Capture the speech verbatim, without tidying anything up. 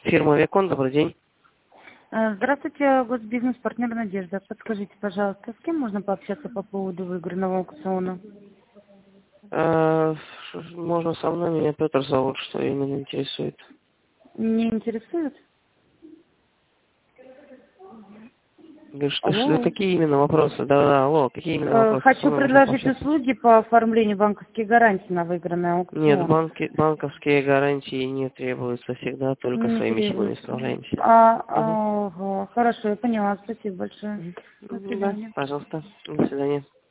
Фирма Викон, добрый день. Здравствуйте, госбизнес-партнер Надежда. Подскажите, пожалуйста, с кем можно пообщаться по поводу выигранного аукциона? А, можно со мной, меня Петр зовут, что именно интересует? Не интересует? Да что, Алло. что, какие именно вопросы? Да, да, алло, какие именно Э, вопросы? Со Хочу мной можно предложить пообщаться? услуги по оформлению банковских гарантий на выигранный Нет, аукцион. банки, банковские гарантии не требуются всегда, только Не своими силами требуется. справляемся. А, Угу. ага, хорошо, я поняла. Спасибо большое. До Да, свидания. пожалуйста, до свидания.